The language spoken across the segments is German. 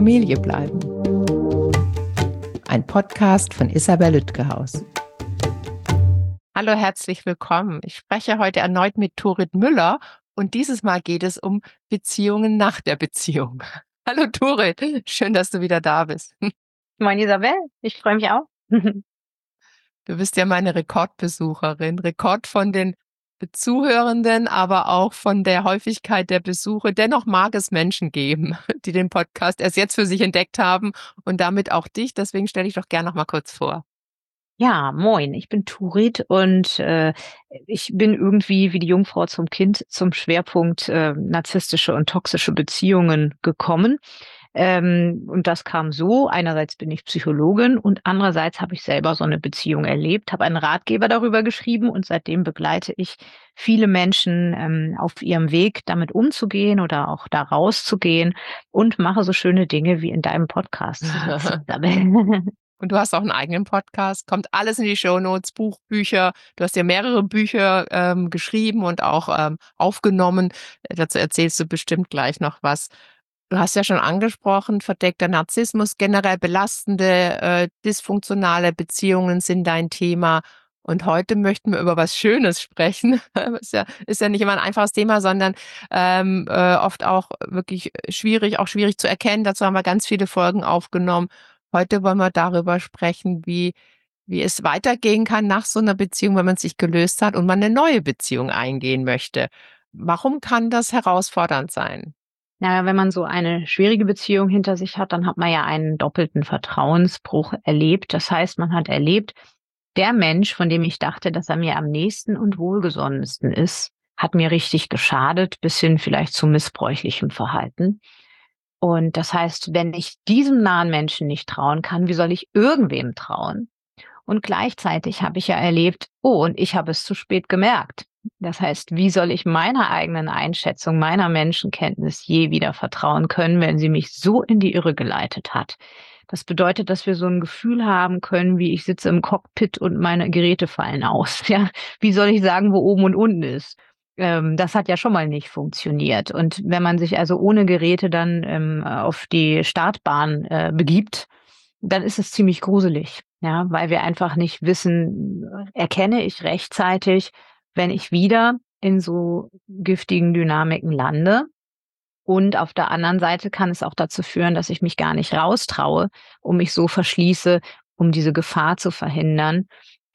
Familie bleiben. Ein Podcast von Isabel Lütgehaus. Hallo, herzlich willkommen. Ich spreche heute erneut mit Turit Müller und dieses Mal geht es um Beziehungen nach der Beziehung. Hallo Turit, schön, dass du wieder da bist. Moin Isabel, ich freue mich auch. Du bist ja meine Rekordbesucherin, Rekord von den Zuhörenden, aber auch von der Häufigkeit der Besuche. Dennoch mag es Menschen geben, die den Podcast erst jetzt für sich entdeckt haben und damit auch dich. Deswegen stelle ich doch gerne noch mal kurz vor. Ja, moin, ich bin Turit und ich bin irgendwie wie die Jungfrau zum Kind zum Schwerpunkt narzisstische und toxische Beziehungen gekommen. Und das kam so, einerseits bin ich Psychologin und andererseits habe ich selber so eine Beziehung erlebt, habe einen Ratgeber darüber geschrieben und seitdem begleite ich viele Menschen auf ihrem Weg, damit umzugehen oder auch da rauszugehen und mache so schöne Dinge wie in deinem Podcast. Und du hast auch einen eigenen Podcast, kommt alles in die Shownotes, Buch, Bücher. Du hast ja mehrere Bücher geschrieben und auch aufgenommen. Dazu erzählst du bestimmt gleich noch was. Du hast ja schon angesprochen, verdeckter Narzissmus, generell belastende, dysfunktionale Beziehungen sind dein Thema. Und heute möchten wir über was Schönes sprechen. Ist ja nicht immer ein einfaches Thema, sondern oft auch wirklich schwierig, auch schwierig zu erkennen. Dazu haben wir ganz viele Folgen aufgenommen. Heute wollen wir darüber sprechen, wie es weitergehen kann nach so einer Beziehung, wenn man sich gelöst hat und man eine neue Beziehung eingehen möchte. Warum kann das herausfordernd sein? Naja, wenn man so eine schwierige Beziehung hinter sich hat, dann hat man ja einen doppelten Vertrauensbruch erlebt. Das heißt, man hat erlebt, der Mensch, von dem ich dachte, dass er mir am nächsten und wohlgesonnensten ist, hat mir richtig geschadet, bis hin vielleicht zu missbräuchlichem Verhalten. Und das heißt, wenn ich diesem nahen Menschen nicht trauen kann, wie soll ich irgendwem trauen? Und gleichzeitig habe ich ja erlebt, oh, und ich habe es zu spät gemerkt. Das heißt, wie soll ich meiner eigenen Einschätzung, meiner Menschenkenntnis je wieder vertrauen können, wenn sie mich so in die Irre geleitet hat? Das bedeutet, dass wir so ein Gefühl haben können, wie ich sitze im Cockpit und meine Geräte fallen aus. Ja, wie soll ich sagen, wo oben und unten ist? Das hat ja schon mal nicht funktioniert. Und wenn man sich also ohne Geräte dann auf die Startbahn begibt, dann ist es ziemlich gruselig, ja, weil wir einfach nicht wissen, erkenne ich rechtzeitig, wenn ich wieder in so giftigen Dynamiken lande. Und auf der anderen Seite kann es auch dazu führen, dass ich mich gar nicht raustraue, um mich so verschließe, um diese Gefahr zu verhindern,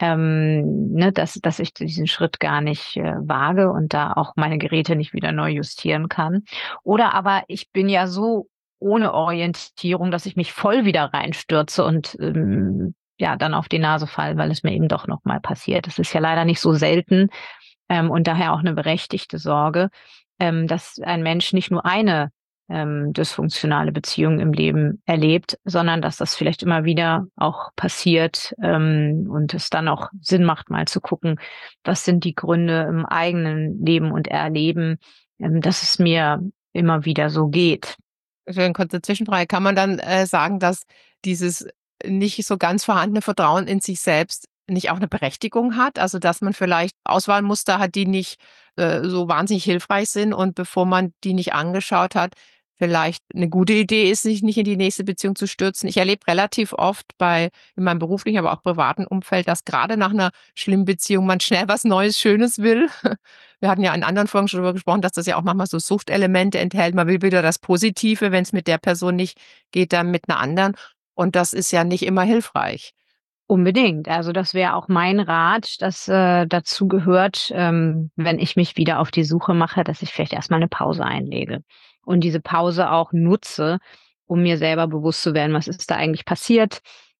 dass ich diesen Schritt gar nicht wage und da auch meine Geräte nicht wieder neu justieren kann. Oder aber ich bin ja so ohne Orientierung, dass ich mich voll wieder reinstürze und ja dann auf die Nase falle, weil es mir eben doch nochmal passiert. Das ist ja leider nicht so selten und daher auch eine berechtigte Sorge, dass ein Mensch nicht nur eine dysfunktionale Beziehung im Leben erlebt, sondern dass das vielleicht immer wieder auch passiert und es dann auch Sinn macht, mal zu gucken, was sind die Gründe im eigenen Leben und Erleben, dass es mir immer wieder so geht. Für eine kurze Zwischenfrage, kann man dann sagen, dass dieses nicht so ganz vorhandene Vertrauen in sich selbst nicht auch eine Berechtigung hat? Also, dass man vielleicht Auswahlmuster hat, die nicht so wahnsinnig hilfreich sind und bevor man die nicht angeschaut hat, vielleicht eine gute Idee ist, sich nicht in die nächste Beziehung zu stürzen. Ich erlebe relativ oft in meinem beruflichen, aber auch privaten Umfeld, dass gerade nach einer schlimmen Beziehung man schnell was Neues, Schönes will. Wir hatten ja in anderen Folgen schon darüber gesprochen, dass das ja auch manchmal so Suchtelemente enthält. Man will wieder das Positive, wenn es mit der Person nicht geht, dann mit einer anderen. Und das ist ja nicht immer hilfreich. Unbedingt. Also das wäre auch mein Rat, dass dazu gehört, wenn ich mich wieder auf die Suche mache, dass ich vielleicht erstmal eine Pause einlege und diese Pause auch nutze, um mir selber bewusst zu werden, was ist da eigentlich passiert.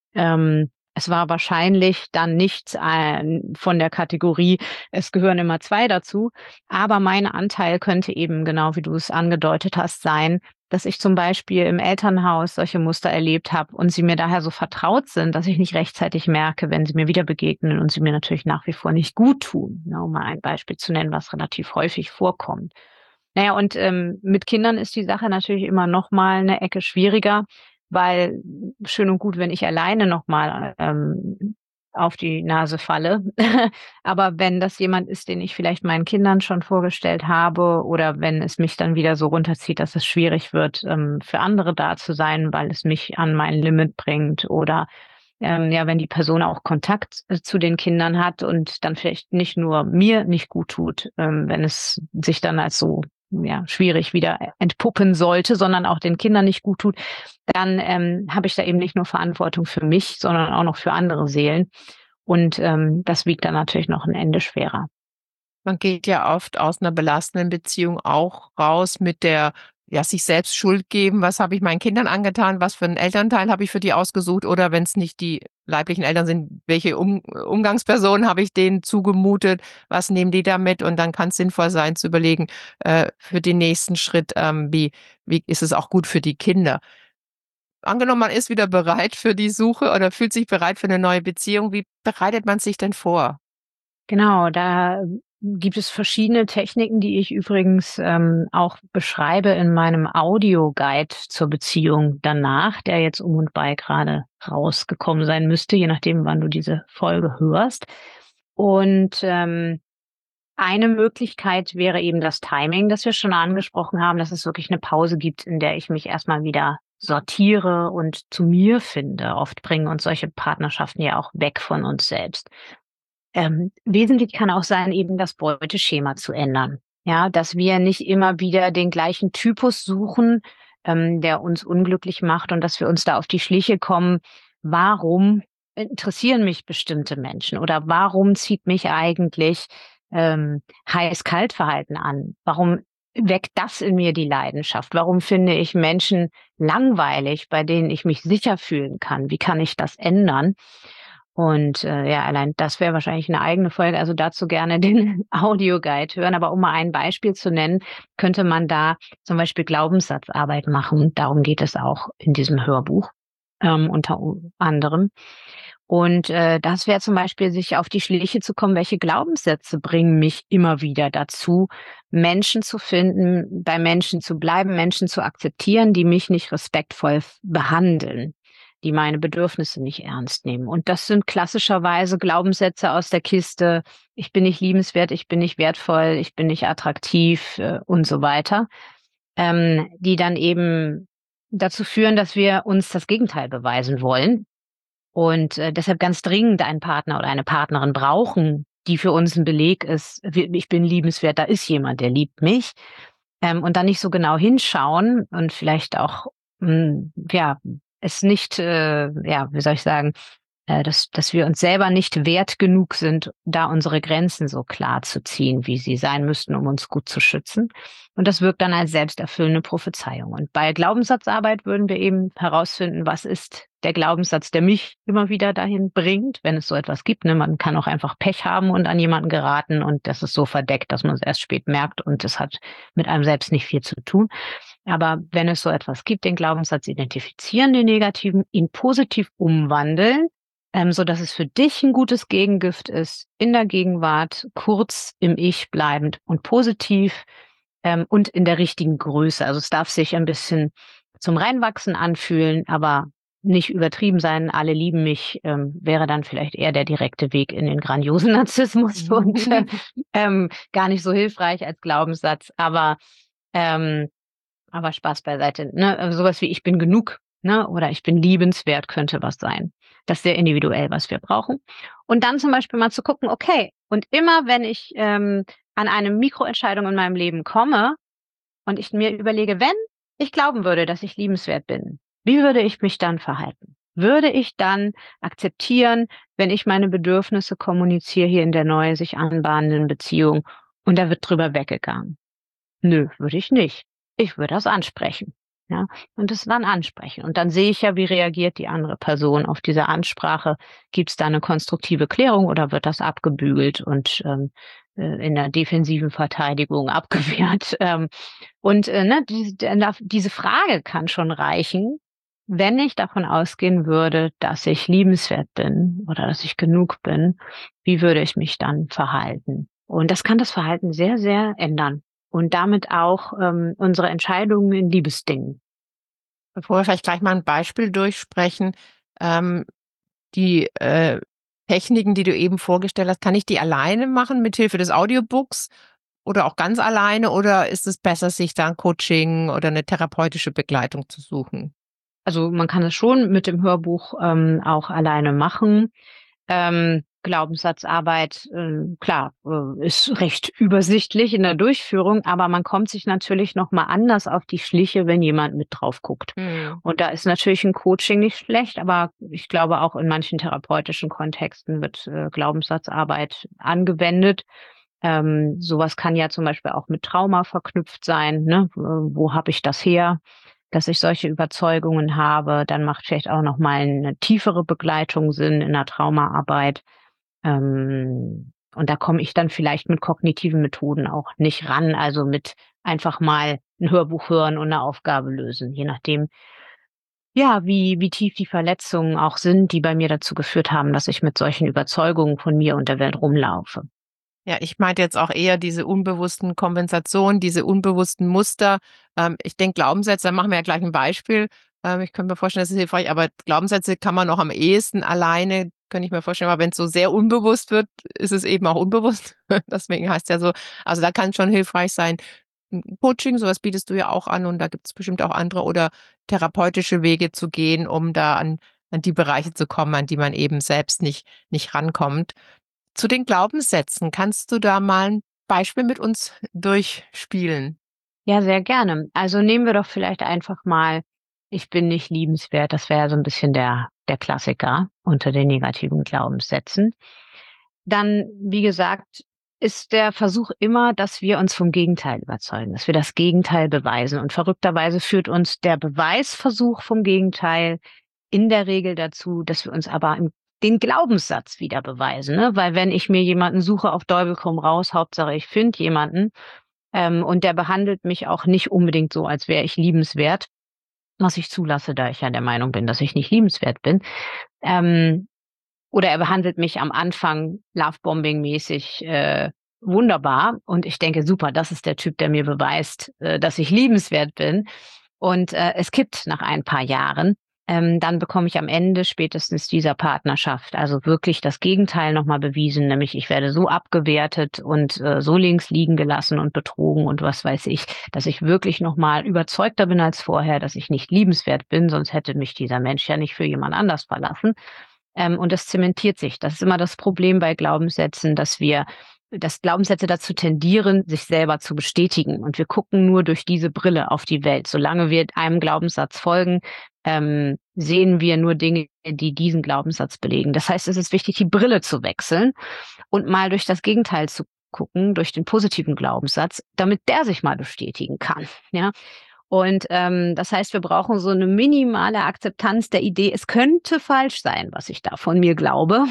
Es war wahrscheinlich dann nicht von der Kategorie, es gehören immer zwei dazu, aber mein Anteil könnte eben, genau wie du es angedeutet hast, sein, dass ich zum Beispiel im Elternhaus solche Muster erlebt habe und sie mir daher so vertraut sind, dass ich nicht rechtzeitig merke, wenn sie mir wieder begegnen und sie mir natürlich nach wie vor nicht gut tun. Ne, um mal ein Beispiel zu nennen, was relativ häufig vorkommt. Naja, und mit Kindern ist die Sache natürlich immer noch mal eine Ecke schwieriger, weil schön und gut, wenn ich alleine noch mal auf die Nase falle. Aber wenn das jemand ist, den ich vielleicht meinen Kindern schon vorgestellt habe oder wenn es mich dann wieder so runterzieht, dass es schwierig wird, für andere da zu sein, weil es mich an mein Limit bringt oder ja, wenn die Person auch Kontakt zu den Kindern hat und dann vielleicht nicht nur mir nicht gut tut, wenn es sich dann als so ja, schwierig wieder entpuppen sollte, sondern auch den Kindern nicht gut tut, dann habe ich da eben nicht nur Verantwortung für mich, sondern auch noch für andere Seelen. Und das wiegt dann natürlich noch ein Ende schwerer. Man geht ja oft aus einer belastenden Beziehung auch raus mit der ja, sich selbst Schuld geben: „Was habe ich meinen Kindern angetan? Was für 'n Elternteil habe ich für die ausgesucht?“ Oder wenn's nicht die leiblichen Eltern sind, welche Umgangspersonen habe ich denen zugemutet? Was nehmen die da mit? Und dann kann's sinnvoll sein zu überlegen, für den nächsten Schritt, wie ist es auch gut für die Kinder? Angenommen, man ist wieder bereit für die Suche oder fühlt sich bereit für 'ne neue Beziehung. Wie bereitet man sich denn vor? Genau, da gibt es verschiedene Techniken, die ich übrigens auch beschreibe in meinem Audioguide zur Beziehung danach, der jetzt um und bei gerade rausgekommen sein müsste, je nachdem, wann du diese Folge hörst. Und eine Möglichkeit wäre eben das Timing, das wir schon angesprochen haben, dass es wirklich eine Pause gibt, in der ich mich erstmal wieder sortiere und zu mir finde. Oft bringen uns solche Partnerschaften ja auch weg von uns selbst. Wesentlich kann auch sein, eben das Beuteschema zu ändern. Ja, dass wir nicht immer wieder den gleichen Typus suchen, der uns unglücklich macht und dass wir uns da auf die Schliche kommen. Warum interessieren mich bestimmte Menschen oder warum zieht mich eigentlich Heiß-Kalt-Verhalten an? Warum weckt das in mir die Leidenschaft? Warum finde ich Menschen langweilig, bei denen ich mich sicher fühlen kann? Wie kann ich das ändern? Und ja, allein das wäre wahrscheinlich eine eigene Folge, also dazu gerne den Audioguide hören. Aber um mal ein Beispiel zu nennen, könnte man da zum Beispiel Glaubenssatzarbeit machen. Darum geht es auch in diesem Hörbuch, unter anderem. Und das wäre zum Beispiel, sich auf die Schliche zu kommen, welche Glaubenssätze bringen mich immer wieder dazu, Menschen zu finden, bei Menschen zu bleiben, Menschen zu akzeptieren, die mich nicht respektvoll behandeln, die meine Bedürfnisse nicht ernst nehmen. Und das sind klassischerweise Glaubenssätze aus der Kiste: Ich bin nicht liebenswert, ich bin nicht wertvoll, ich bin nicht attraktiv und so weiter, die dann eben dazu führen, dass wir uns das Gegenteil beweisen wollen und deshalb ganz dringend einen Partner oder eine Partnerin brauchen, die für uns ein Beleg ist: Ich bin liebenswert, da ist jemand, der liebt mich. Und dann nicht so genau hinschauen und vielleicht auch, ja, es nicht, ja, wie soll ich sagen, dass wir uns selber nicht wert genug sind, da unsere Grenzen so klar zu ziehen, wie sie sein müssten, um uns gut zu schützen. Und das wirkt dann als selbsterfüllende Prophezeiung. Und bei Glaubenssatzarbeit würden wir eben herausfinden, was ist der Glaubenssatz, der mich immer wieder dahin bringt, wenn es so etwas gibt. Ne? Man kann auch einfach Pech haben und an jemanden geraten und das ist so verdeckt, dass man es erst spät merkt und es hat mit einem selbst nicht viel zu tun. Aber wenn es so etwas gibt, den Glaubenssatz identifizieren, den negativen, ihn positiv umwandeln, so dass es für dich ein gutes Gegengift ist, in der Gegenwart, kurz im Ich bleibend und positiv, und in der richtigen Größe. Also, es darf sich ein bisschen zum Reinwachsen anfühlen, aber nicht übertrieben sein. Alle lieben mich, wäre dann vielleicht eher der direkte Weg in den grandiosen Narzissmus und gar nicht so hilfreich als Glaubenssatz. Ähm aber Spaß beiseite, ne? So wie „Ich bin genug“, ne, oder „Ich bin liebenswert“ könnte was sein. Das ist sehr individuell, was wir brauchen. Und dann zum Beispiel mal zu gucken, okay, und immer wenn ich, an eine Mikroentscheidung in meinem Leben komme und ich mir überlege: „Wenn ich glauben würde, dass ich liebenswert bin, wie würde ich mich dann verhalten? Würde ich dann akzeptieren, wenn ich meine Bedürfnisse kommuniziere hier in der neu sich anbahnenden Beziehung und da wird drüber weggegangen?“ Nö, würde ich nicht. Ich würde das ansprechen, ja, und das dann ansprechen. Und dann sehe ich ja, wie reagiert die andere Person auf diese Ansprache. Gibt's da 'ne konstruktive Klärung oder wird das abgebügelt und, in der defensiven Verteidigung abgewehrt? Und, ne, diese Frage kann schon reichen, wenn ich davon ausgehen würde, dass ich liebenswert bin oder dass ich genug bin, wie würde ich mich dann verhalten? Und das kann das Verhalten sehr, sehr ändern und damit auch, unsere Entscheidungen in Liebesdingen. Bevor wir vielleicht gleich mal ein Beispiel durchsprechen, ähm, die, Techniken, die du eben vorgestellt hast, kann ich die alleine machen mit Hilfe des Audiobooks oder auch ganz alleine oder ist es besser, sich da 'n Coaching oder eine therapeutische Begleitung zu suchen? Also, man kann es schon mit dem Hörbuch, auch alleine machen. Glaubenssatzarbeit, klar, ist recht übersichtlich in der Durchführung, aber man kommt sich natürlich noch mal anders auf die Schliche, wenn jemand mit drauf guckt. Mhm. Und da ist natürlich 'n Coaching nicht schlecht, aber ich glaube, auch in manchen therapeutischen Kontexten wird, Glaubenssatzarbeit angewendet. So kann ja zum Beispiel auch mit Trauma verknüpft sein, ne? Wo habe ich das her, dass ich solche Überzeugungen habe? Dann macht vielleicht auch noch mal 'ne tiefere Begleitung Sinn in der Traumaarbeit. Und da komme ich dann vielleicht mit kognitiven Methoden auch nicht ran, also mit einfach mal 'n Hörbuch hören und 'ne Aufgabe lösen, je nachdem, ja, wie tief die Verletzungen auch sind, die bei mir dazu geführt haben, dass ich mit solchen Überzeugungen von mir und der Welt rumlaufe. Ja, ich meinte jetzt auch eher diese unbewussten Kompensationen, diese unbewussten Muster. Ich denke, Glaubenssätze, da machen wir ja gleich ein Beispiel. Ich könnte mir vorstellen, das ist hilfreich, aber Glaubenssätze kann man noch am ehesten alleine, könnte ich mir vorstellen, aber wenn es so sehr unbewusst wird, ist es eben auch unbewusst. Deswegen heißt es ja so, also da kann schon hilfreich sein. Coaching, sowas bietest du ja auch an und da gibt es bestimmt auch andere oder therapeutische Wege zu gehen, um da an die Bereiche zu kommen, an die man eben selbst nicht rankommt. Zu den Glaubenssätzen, kannst du da mal 'n Beispiel mit uns durchspielen? Ja, sehr gerne. Also nehmen wir doch vielleicht einfach mal: „Ich bin nicht liebenswert." Das wäre ja so 'n bisschen der Klassiker unter den negativen Glaubenssätzen. Dann, wie gesagt, ist der Versuch immer, dass wir uns vom Gegenteil überzeugen, dass wir das Gegenteil beweisen. Und verrückterweise führt uns der Beweisversuch vom Gegenteil in der Regel dazu, dass wir uns aber den Glaubenssatz wieder beweisen, ne? Weil wenn ich mir jemanden suche auf Teufel komm raus, Hauptsache ich finde jemanden, und der behandelt mich auch nicht unbedingt so, als wäre ich liebenswert, was ich zulasse, da ich ja der Meinung bin, dass ich nicht liebenswert bin. Ähm, oder er behandelt mich am Anfang Lovebombing-mäßig, wunderbar und ich denke: „Super, das ist der Typ, der mir beweist, dass ich liebenswert bin." Und, es kippt nach ein paar Jahren. Dann bekomme ich am Ende spätestens dieser Partnerschaft also wirklich das Gegenteil noch mal bewiesen, nämlich ich werde so abgewertet und, so links liegen gelassen und betrogen und was weiß ich, dass ich wirklich noch mal überzeugter bin als vorher, dass ich nicht liebenswert bin, sonst hätte mich dieser Mensch ja nicht für jemand anders verlassen. Und das zementiert sich. Das ist immer das Problem bei Glaubenssätzen, dass Glaubenssätze dazu tendieren, sich selber zu bestätigen. Und wir gucken nur durch diese Brille auf die Welt. Solange wir einem Glaubenssatz folgen, sehen wir nur Dinge, die diesen Glaubenssatz belegen. Das heißt, es ist wichtig, die Brille zu wechseln und mal durch das Gegenteil zu gucken, durch den positiven Glaubenssatz, damit der sich mal bestätigen kann. Ja? Und das heißt, wir brauchen so eine minimale Akzeptanz der Idee, es könnte falsch sein, was ich da von mir glaube,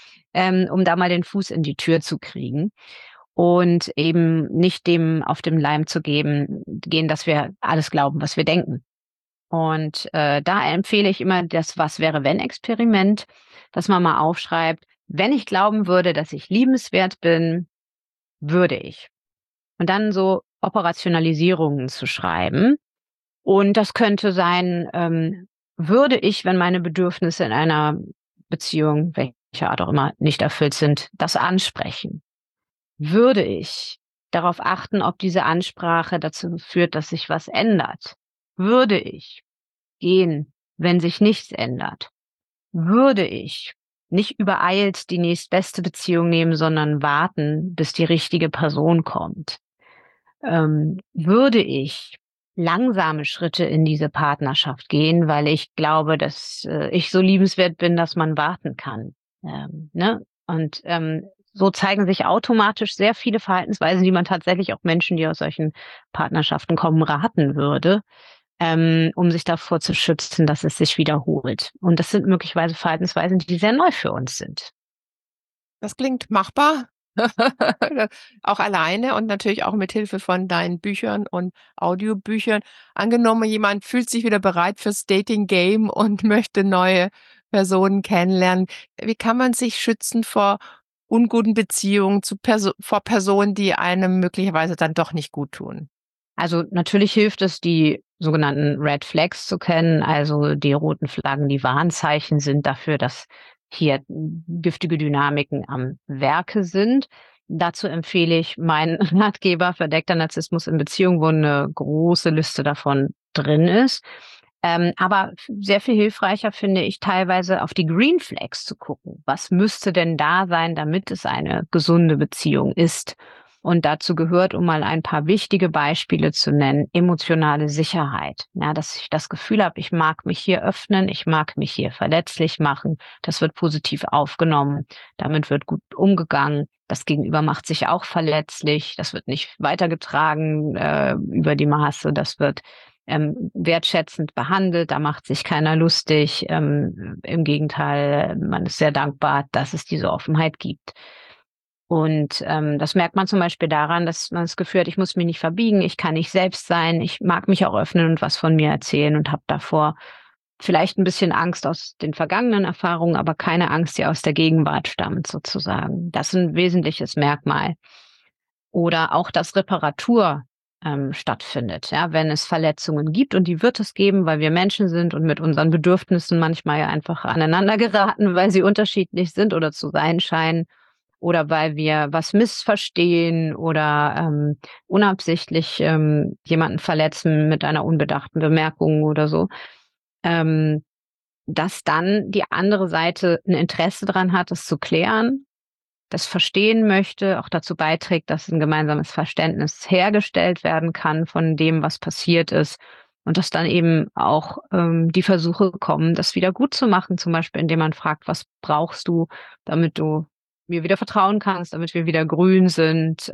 um da mal den Fuß in die Tür zu kriegen und eben nicht dem auf dem Leim zu gehen, dass wir alles glauben, was wir denken. Und, da empfehle ich immer das Was-wäre-wenn-Experiment, dass man mal aufschreibt: „Wenn ich glauben würde, dass ich liebenswert bin, würde ich." Und dann so Operationalisierungen zu schreiben. Und das könnte sein, würde ich, wenn meine Bedürfnisse in einer Beziehung, welcher Art auch immer, nicht erfüllt sind, das ansprechen? Würde ich darauf achten, ob diese Ansprache dazu führt, dass sich was ändert? Würde ich gehen, wenn sich nichts ändert? Würde ich nicht übereilt die nächstbeste Beziehung nehmen, sondern warten, bis die richtige Person kommt? Würde ich langsame Schritte in diese Partnerschaft gehen, weil ich glaube, dass, ich so liebenswert bin, dass man warten kann, ne? Und, so zeigen sich automatisch sehr viele Verhaltensweisen, die man tatsächlich auch Menschen, die aus solchen Partnerschaften kommen, raten würde, um sich davor zu schützen, dass es sich wiederholt. Und das sind möglicherweise Verhaltensweisen, die sehr neu für uns sind. Das klingt machbar, auch alleine und natürlich auch mit Hilfe von deinen Büchern und Audiobüchern. Angenommen, jemand fühlt sich wieder bereit fürs Dating-Game und möchte neue Personen kennenlernen. Wie kann man sich schützen vor unguten Beziehungen zu vor Personen, die einem möglicherweise dann doch nicht gut tun? Also, natürlich hilft es, die sogenannten Red Flags zu kennen, also die roten Flaggen, die Warnzeichen sind dafür, dass hier giftige Dynamiken am Werke sind. Dazu empfehle ich meinen Ratgeber Verdeckter Narzissmus in Beziehung, wo eine große Liste davon drin ist. Aber sehr viel hilfreicher finde ich teilweise auf die Green Flags zu gucken. Was müsste denn da sein, damit es eine gesunde Beziehung ist? Und dazu gehört, um mal ein paar wichtige Beispiele zu nennen, emotionale Sicherheit. Ja, dass ich das Gefühl habe, ich mag mich hier öffnen, ich mag mich hier verletzlich machen. Das wird positiv aufgenommen. Damit wird gut umgegangen. Das Gegenüber macht sich auch verletzlich. Das wird nicht weitergetragen über die Maße. Das wird wertschätzend behandelt. Da macht sich keiner lustig. Im Gegenteil, man ist sehr dankbar, dass es diese Offenheit gibt. Und das merkt man zum Beispiel daran, dass man das Gefühl hat, ich muss mich nicht verbiegen, ich kann ich selbst sein, ich mag mich auch öffnen und was von mir erzählen und habe davor vielleicht ein bisschen Angst aus den vergangenen Erfahrungen, aber keine Angst, die aus der Gegenwart stammt sozusagen. Das ist ein wesentliches Merkmal. Oder auch, dass Reparatur stattfindet. Ja, wenn es Verletzungen gibt, und die wird es geben, weil wir Menschen sind und mit unseren Bedürfnissen manchmal ja einfach aneinander geraten, weil sie unterschiedlich sind oder zu sein scheinen, oder weil wir was missverstehen oder unabsichtlich jemanden verletzen mit einer unbedachten Bemerkung oder so, dass dann die andere Seite ein Interesse daran hat, es zu klären, das verstehen möchte, auch dazu beiträgt, dass ein gemeinsames Verständnis hergestellt werden kann von dem, was passiert ist. Und dass dann eben auch die Versuche kommen, das wieder gut zu machen, zum Beispiel indem man fragt, was brauchst du, damit du mir wieder vertrauen kannst, damit wir wieder grün sind,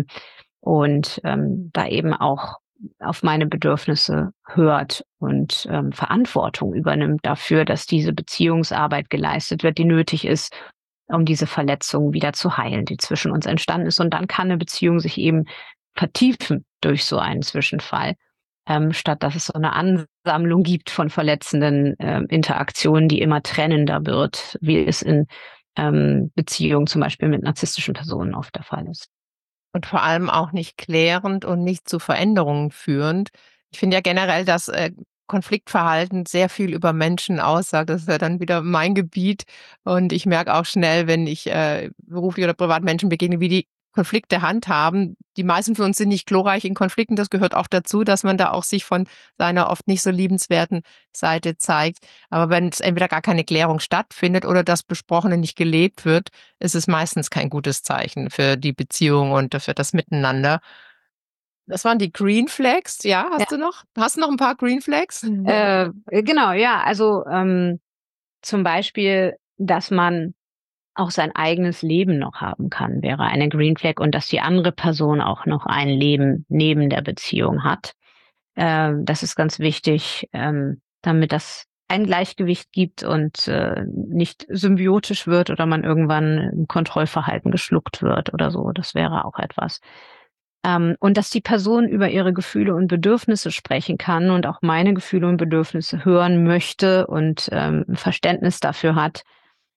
und da eben auch auf meine Bedürfnisse hört und Verantwortung übernimmt dafür, dass diese Beziehungsarbeit geleistet wird, die nötig ist, um diese Verletzung wieder zu heilen, die zwischen uns entstanden ist. Und dann kann eine Beziehung sich eben vertiefen durch so einen Zwischenfall, statt dass es so eine Ansammlung gibt von verletzenden Interaktionen, die immer trennender wird, wie es in Beziehungen zum Beispiel mit narzisstischen Personen oft der Fall ist. Und vor allem auch nicht klärend und nicht zu Veränderungen führend. Ich finde ja generell, dass Konfliktverhalten sehr viel über Menschen aussagt. Das ist ja dann wieder mein Gebiet. Und ich merke auch schnell, wenn ich beruflich oder privat Menschen begegne, wie die Konflikte handhaben. Die meisten von uns sind nicht glorreich in Konflikten. Das gehört auch dazu, dass man da auch sich von seiner oft nicht so liebenswerten Seite zeigt. Aber wenn es entweder gar keine Klärung stattfindet oder das Besprochene nicht gelebt wird, ist es meistens kein gutes Zeichen für die Beziehung und für das Miteinander. Das waren die Green Flags. Ja, Ja. Hast du noch ein paar Green Flags? Genau, ja, also zum Beispiel, dass man auch sein eigenes Leben noch haben kann, wäre eine Green Flag, und dass die andere Person auch noch ein Leben neben der Beziehung hat. Das ist ganz wichtig, damit das ein Gleichgewicht gibt und nicht symbiotisch wird oder man irgendwann im Kontrollverhalten geschluckt wird oder so. Das wäre auch etwas. Und dass die Person über ihre Gefühle und Bedürfnisse sprechen kann und auch meine Gefühle und Bedürfnisse hören möchte und ein Verständnis dafür hat,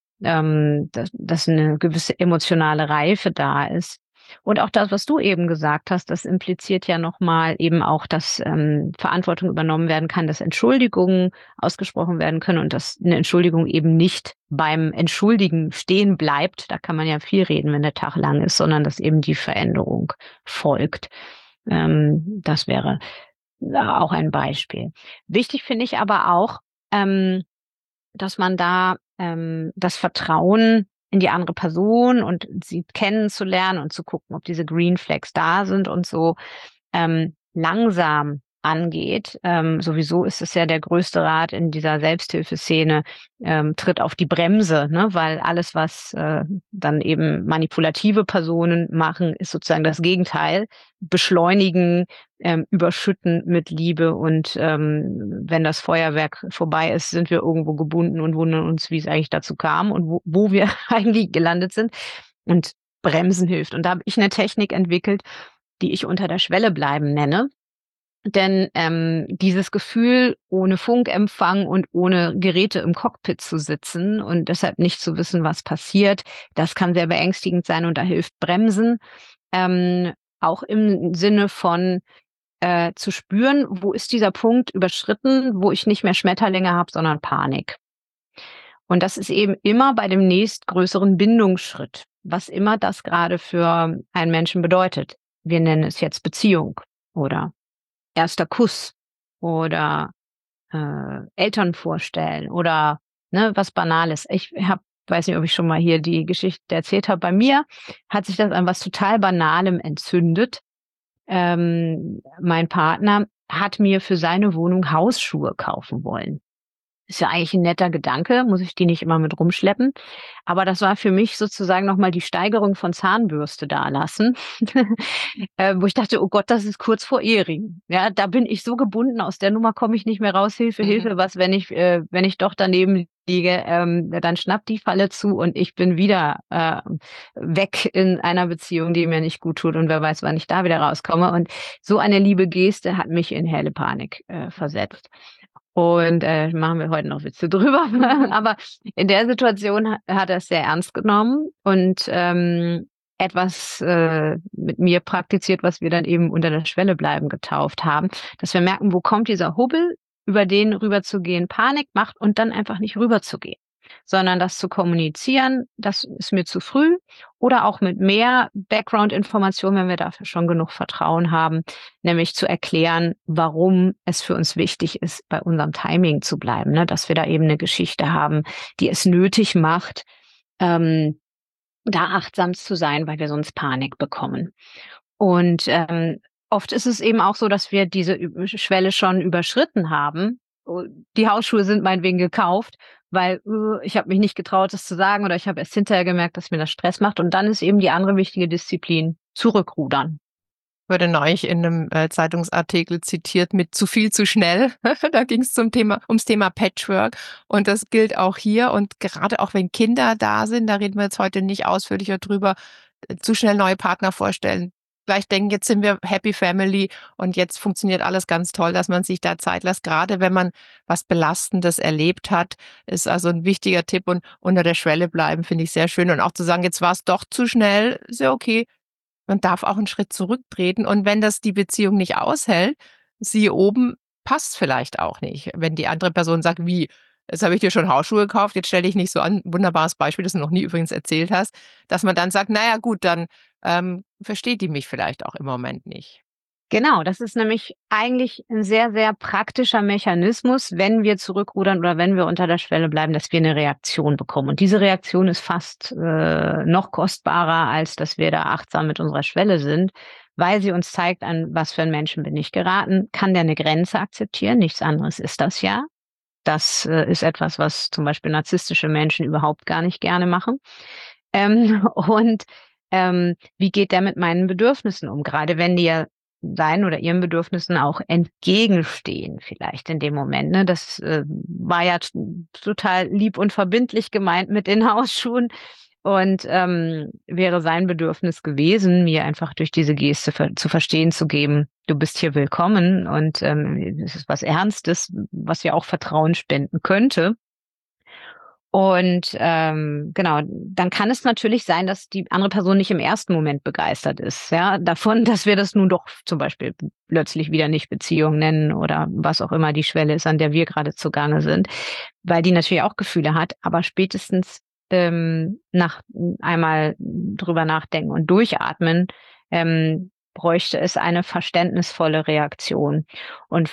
dass eine gewisse emotionale Reife da ist. Und auch das, was du eben gesagt hast, das impliziert ja nochmal eben auch, dass Verantwortung übernommen werden kann, dass Entschuldigungen ausgesprochen werden können und dass eine Entschuldigung eben nicht beim Entschuldigen stehen bleibt. Da kann man ja viel reden, wenn der Tag lang ist, sondern dass eben die Veränderung folgt. Das wäre auch ein Beispiel. Wichtig finde ich aber auch, dass man da das Vertrauen in die andere Person und sie kennenzulernen und zu gucken, ob diese Green Flags da sind und so langsam angeht. Sowieso ist es ja der größte Rat in dieser Selbsthilfeszene, tritt auf die Bremse, ne? Weil alles, was dann eben manipulative Personen machen, ist sozusagen das Gegenteil. Beschleunigen, überschütten mit Liebe, und wenn das Feuerwerk vorbei ist, sind wir irgendwo gebunden und wundern uns, wie es eigentlich dazu kam und wo wir eigentlich gelandet sind. Und Bremsen hilft. Und da habe ich eine Technik entwickelt, die ich unter der Schwelle bleiben nenne. Denn dieses Gefühl, ohne Funkempfang und ohne Geräte im Cockpit zu sitzen und deshalb nicht zu wissen, was passiert, das kann sehr beängstigend sein, und da hilft Bremsen. Auch im Sinne von zu spüren, wo ist dieser Punkt überschritten, wo ich nicht mehr Schmetterlinge habe, sondern Panik. Und das ist eben immer bei dem nächstgrößeren Bindungsschritt, was immer das gerade für einen Menschen bedeutet. Wir nennen es jetzt Beziehung oder erster Kuss oder Eltern vorstellen oder was Banales. Weiß nicht, ob ich schon mal hier die Geschichte erzählt habe. Bei mir hat sich das an was total Banalem entzündet. Mein Partner hat mir für seine Wohnung Hausschuhe kaufen wollen. Ist ja eigentlich ein netter Gedanke, muss ich die nicht immer mit rumschleppen. Aber das war für mich sozusagen nochmal die Steigerung von Zahnbürste dalassen, wo ich dachte, oh Gott, das ist kurz vor Ehering. Ja, da bin ich so gebunden, aus der Nummer komme ich nicht mehr raus. Hilfe, Hilfe, was, wenn ich doch daneben liege, dann schnappt die Falle zu und ich bin wieder weg in einer Beziehung, die mir nicht gut tut und wer weiß, wann ich da wieder rauskomme. Und so eine liebe Geste hat mich in helle Panik versetzt. Und machen wir heute noch Witze drüber. Aber in der Situation hat er es sehr ernst genommen und etwas mit mir praktiziert, was wir dann eben unter der Schwelle bleiben getauft haben, dass wir merken, wo kommt dieser Hubbel, über den rüberzugehen Panik macht und dann einfach nicht rüberzugehen, sondern das zu kommunizieren, das ist mir zu früh oder auch mit mehr Background-Informationen, wenn wir dafür schon genug Vertrauen haben, nämlich zu erklären, warum es für uns wichtig ist, bei unserem Timing zu bleiben, ne? Dass wir da eben eine Geschichte haben, die es nötig macht, da achtsam zu sein, weil wir sonst Panik bekommen. Und oft ist es eben auch so, dass wir diese Schwelle schon überschritten haben. Die Hausschuhe sind meinetwegen gekauft, weil ich habe mich nicht getraut, das zu sagen oder ich habe erst hinterher gemerkt, dass mir das Stress macht. Und dann ist eben die andere wichtige Disziplin zurückrudern. Wurde neulich in einem Zeitungsartikel zitiert mit zu viel, zu schnell. Da ging es ums Thema Patchwork. Und das gilt auch hier. Und gerade auch wenn Kinder da sind, da reden wir jetzt heute nicht ausführlicher drüber, zu schnell neue Partner vorstellen. Gleich denken, jetzt sind wir Happy Family und jetzt funktioniert alles ganz toll, dass man sich da Zeit lässt. Gerade wenn man was Belastendes erlebt hat, ist also ein wichtiger Tipp. Und unter der Schwelle bleiben, finde ich sehr schön. Und auch zu sagen, jetzt war es doch zu schnell, ist ja okay. Man darf auch einen Schritt zurücktreten. Und wenn das die Beziehung nicht aushält, siehe oben, passt vielleicht auch nicht. Wenn die andere Person sagt, wie, jetzt habe ich dir schon Hausschuhe gekauft, jetzt stelle ich nicht so an, wunderbares Beispiel, das du noch nie übrigens erzählt hast, dass man dann sagt, naja gut, dann versteht die mich vielleicht auch im Moment nicht. Genau, das ist nämlich eigentlich ein sehr, sehr praktischer Mechanismus, wenn wir zurückrudern oder wenn wir unter der Schwelle bleiben, dass wir eine Reaktion bekommen. Und diese Reaktion ist fast noch kostbarer, als dass wir da achtsam mit unserer Schwelle sind, weil sie uns zeigt, an was für einen Menschen bin ich geraten. Kann der eine Grenze akzeptieren? Nichts anderes ist das ja. Das ist etwas, was zum Beispiel narzisstische Menschen überhaupt gar nicht gerne machen. Und wie geht der mit meinen Bedürfnissen um? Gerade wenn die ja seinen oder ihren Bedürfnissen auch entgegenstehen vielleicht in dem Moment. Ne? Das war ja total lieb und verbindlich gemeint mit den Hausschuhen und wäre sein Bedürfnis gewesen, mir einfach durch diese Geste zu verstehen zu geben, du bist hier willkommen und es ist was Ernstes, was ja auch Vertrauen spenden könnte. Und genau, dann kann es natürlich sein, dass die andere Person nicht im ersten Moment begeistert ist, ja, davon, dass wir das nun doch zum Beispiel plötzlich wieder nicht Beziehung nennen oder was auch immer die Schwelle ist, an der wir gerade zugange sind, weil die natürlich auch Gefühle hat, aber spätestens nach einmal drüber nachdenken und durchatmen, bräuchte es eine verständnisvolle Reaktion. Und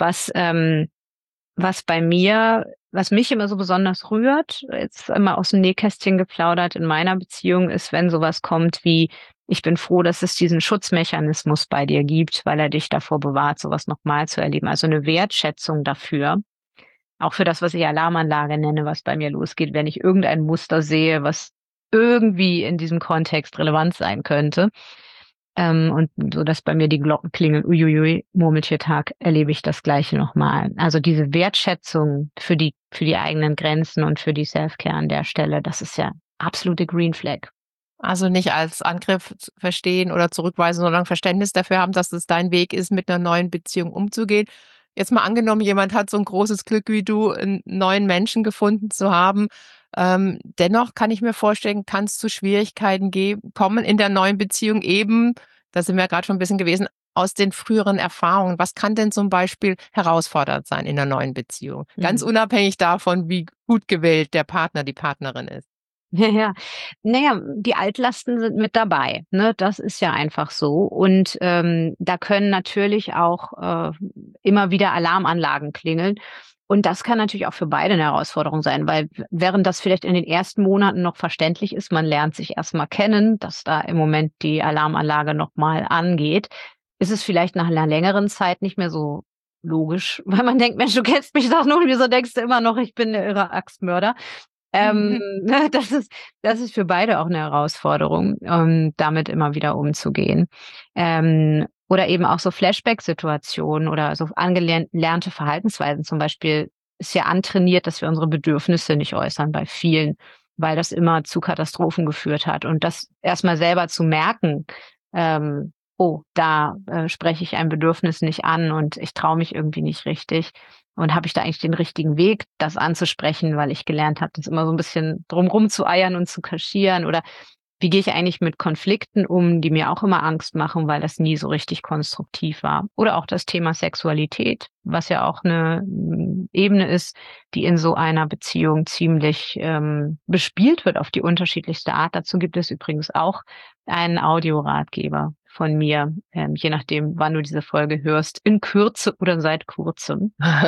was mich immer so besonders rührt, jetzt immer aus dem Nähkästchen geplaudert in meiner Beziehung, ist, wenn sowas kommt wie, ich bin froh, dass es diesen Schutzmechanismus bei dir gibt, weil er dich davor bewahrt, sowas nochmal zu erleben. Also eine Wertschätzung dafür, auch für das, was ich Alarmanlage nenne, was bei mir losgeht, wenn ich irgendein Muster sehe, was irgendwie in diesem Kontext relevant sein könnte. Und so, dass bei mir die Glocken klingeln, uiuiui, Murmeltiertag, erlebe ich das Gleiche nochmal. Also diese Wertschätzung für die eigenen Grenzen und für die Self-Care an der Stelle, das ist ja absolute Green Flag. Also nicht als Angriff verstehen oder zurückweisen, sondern Verständnis dafür haben, dass es dein Weg ist, mit einer neuen Beziehung umzugehen. Jetzt mal angenommen, jemand hat so ein großes Glück wie du, einen neuen Menschen gefunden zu haben. Dennoch kann ich mir vorstellen, kann es zu Schwierigkeiten kommen in der neuen Beziehung eben, da sind wir ja gerade schon ein bisschen gewesen, aus den früheren Erfahrungen, was kann denn zum Beispiel herausfordernd sein in einer neuen Beziehung? Ganz unabhängig davon, wie gut gewählt der Partner, die Partnerin ist. Ja, ja. Naja, die Altlasten sind mit dabei, ne? Das ist ja einfach so. Und da können natürlich auch immer wieder Alarmanlagen klingeln. Und das kann natürlich auch für beide eine Herausforderung sein, weil während das vielleicht in den ersten Monaten noch verständlich ist, man lernt sich erstmal kennen, dass da im Moment die Alarmanlage nochmal angeht, ist es vielleicht nach einer längeren Zeit nicht mehr so logisch, weil man denkt, Mensch, du kennst mich doch nun, wieso denkst du immer noch, ich bin der irre Axtmörder? Ne, das ist für beide auch eine Herausforderung, damit immer wieder umzugehen. Oder eben auch so Flashback-Situationen oder so angelernte Verhaltensweisen. Zum Beispiel ist ja antrainiert, dass wir unsere Bedürfnisse nicht äußern bei vielen, weil das immer zu Katastrophen geführt hat. Und das erstmal selber zu merken, oh, da spreche ich ein Bedürfnis nicht an und ich traue mich irgendwie nicht richtig. Und habe ich da eigentlich den richtigen Weg, das anzusprechen, weil ich gelernt habe, das immer so ein bisschen drumrum zu eiern und zu kaschieren? Oder wie gehe ich eigentlich mit Konflikten um, die mir auch immer Angst machen, weil das nie so richtig konstruktiv war? Oder auch das Thema Sexualität, was ja auch eine Ebene ist, die in so einer Beziehung ziemlich bespielt wird auf die unterschiedlichste Art. Dazu gibt es übrigens auch einen Audioratgeber von mir, je nachdem, wann du diese Folge hörst, in Kürze oder seit kurzem.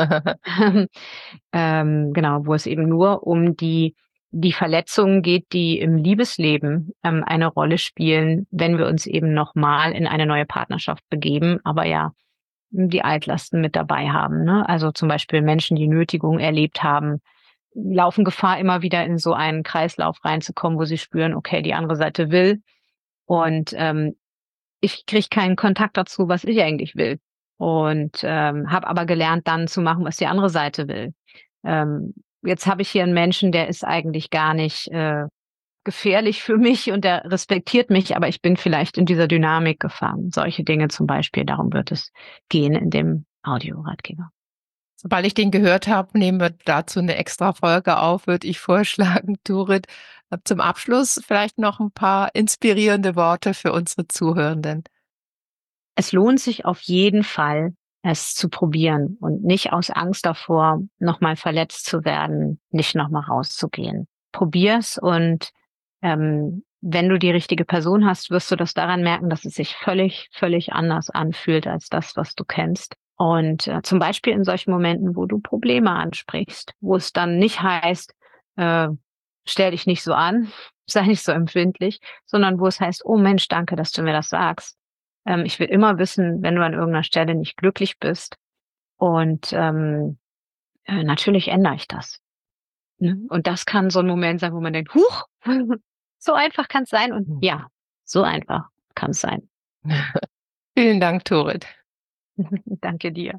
Genau, wo es eben nur um die Verletzungen geht, die im Liebesleben eine Rolle spielen, wenn wir uns eben nochmal in eine neue Partnerschaft begeben, aber ja die Altlasten mit dabei haben. Ne? Also zum Beispiel Menschen, die Nötigung erlebt haben, laufen Gefahr, immer wieder in so einen Kreislauf reinzukommen, wo sie spüren, okay, die andere Seite will und ich kriege keinen Kontakt dazu, was ich eigentlich will. Und habe aber gelernt, dann zu machen, was die andere Seite will. Jetzt habe ich hier einen Menschen, der ist eigentlich gar nicht gefährlich für mich und der respektiert mich, aber ich bin vielleicht in dieser Dynamik gefangen. Solche Dinge zum Beispiel, darum wird es gehen in dem Audioratgeber. Sobald ich den gehört habe, nehmen wir dazu eine extra Folge auf, würde ich vorschlagen, Turit. Zum Abschluss vielleicht noch ein paar inspirierende Worte für unsere Zuhörenden. Es lohnt sich auf jeden Fall, es zu probieren und nicht aus Angst davor, nochmal verletzt zu werden, nicht nochmal rauszugehen. Probier's und wenn du die richtige Person hast, wirst du das daran merken, dass es sich völlig, völlig anders anfühlt als das, was du kennst. Und zum Beispiel in solchen Momenten, wo du Probleme ansprichst, wo es dann nicht heißt, stell dich nicht so an, sei nicht so empfindlich, sondern wo es heißt, oh Mensch, danke, dass du mir das sagst. Ich will immer wissen, wenn du an irgendeiner Stelle nicht glücklich bist. Und natürlich ändere ich das. Ne? Und das kann so ein Moment sein, wo man denkt, huch, so einfach kann es sein. Und ja, so einfach kann es sein. Vielen Dank, Turit. Danke dir.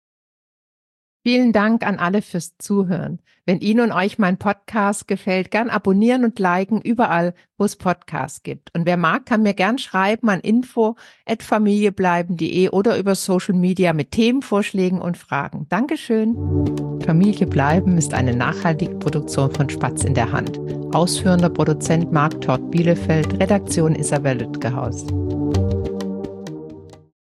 Vielen Dank an alle fürs Zuhören. Wenn Ihnen und euch mein Podcast gefällt, gern abonnieren und liken überall, wo es Podcasts gibt. Und wer mag, kann mir gern schreiben an info@familiebleiben.de oder über Social Media mit Themenvorschlägen und Fragen. Dankeschön. Familie bleiben ist eine nachhaltige Produktion von Spatz in der Hand. Ausführender Produzent Marc Tort Bielefeld, Redaktion Isabel Lütgehaus.